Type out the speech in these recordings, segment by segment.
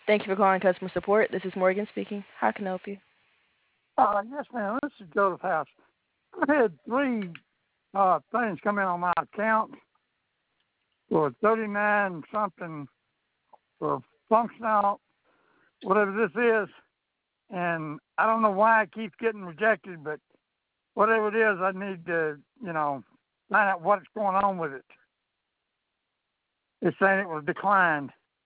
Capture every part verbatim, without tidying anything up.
Thank you for calling customer support. This is Morgan speaking. How can I help you? Uh, yes, ma'am. This is Joseph House. I had three uh, things come in on my account for thirty-nine something for functional, whatever this is, and I don't know why it keeps getting rejected, but whatever it is, I need to, you know, find out what's going on with it. It's saying it was declined.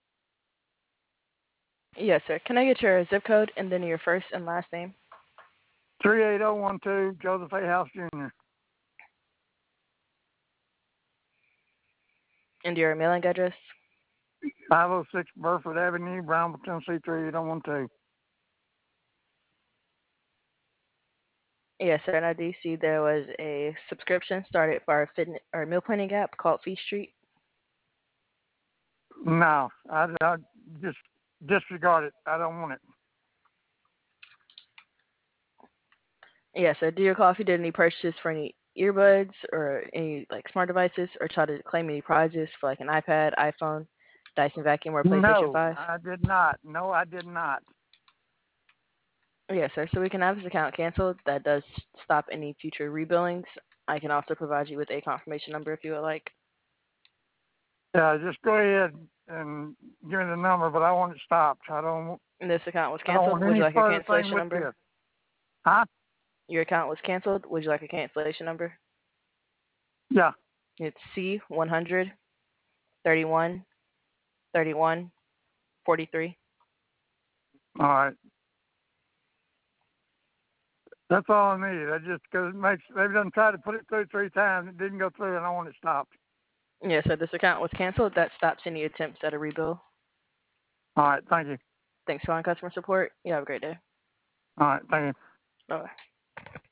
Yes, sir. Can I get your zip code and then your first and last name? three eight zero one two, Joseph A. House, Junior And your mailing address? five oh six Burford Avenue, Brownville, Tennessee, three eight zero one two. Yes, sir. And I do see there was a subscription started for our fitness or meal planning app called Feast Street. No, I, I just disregard it. I don't want it. Yes, sir. Do you recall if you did any purchases for any earbuds or any like smart devices or try to claim any prizes for like an iPad, iPhone, Dyson vacuum, or PlayStation No, five? I did not. No, I did not. Yes, sir. So we can have this account canceled. That does stop any future rebillings. I can also provide you with a confirmation number if you would like. Yeah, just go ahead and give me the number, but I want it stopped. I don't. And this account was I don't canceled. want Would you any like a further thing cancellation with number? this. Huh? Your account was canceled. Would you like a cancellation number? Yeah. It's C one hundred thirty-one thirty-one forty-three. All right. That's all I need. I just because it makes they've done tried to put it through three times. It didn't go through, and I want it stopped. Yes, sir. This account was canceled. That stops any attempts at a rebill. All right. Thank you. Thanks for calling customer support. You have a great day. All right. Thank you. Bye.